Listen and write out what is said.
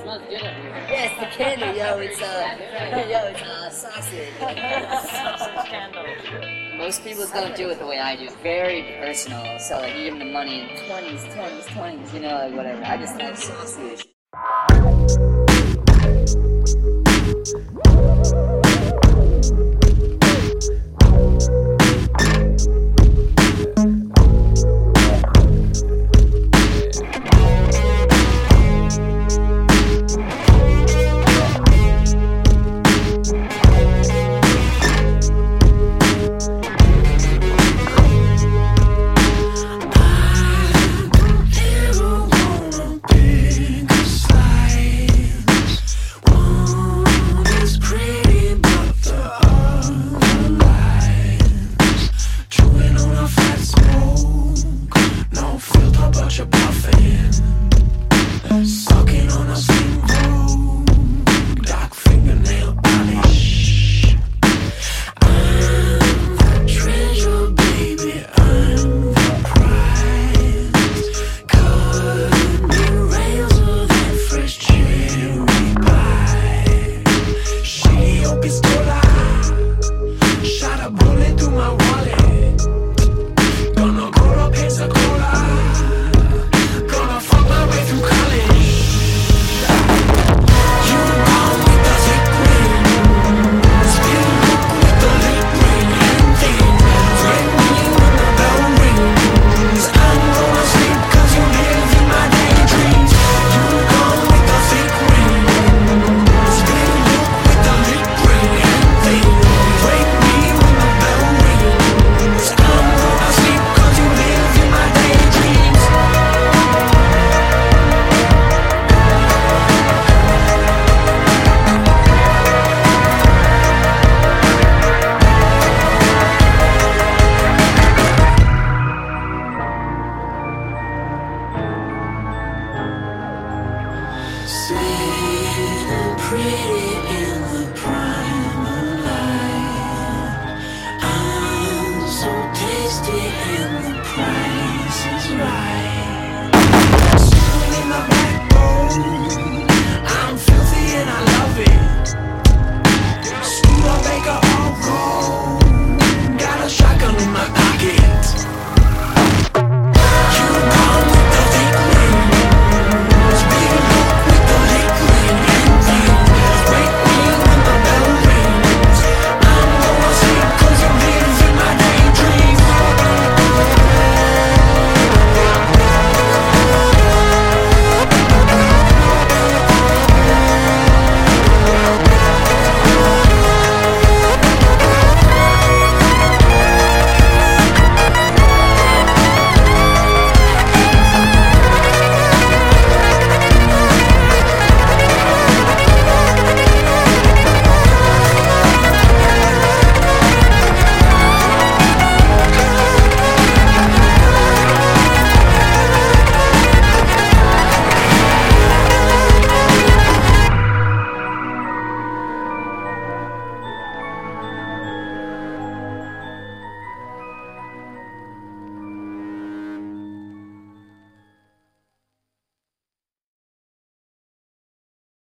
Yeah, it's the candy, it's sausage. Sausage candle. Most people don't do it the way I do. Very personal. So like you give them the money in 20s, you know, like whatever. I just like sausage. Pretty in the prime of life, I'm so tasty in the prime.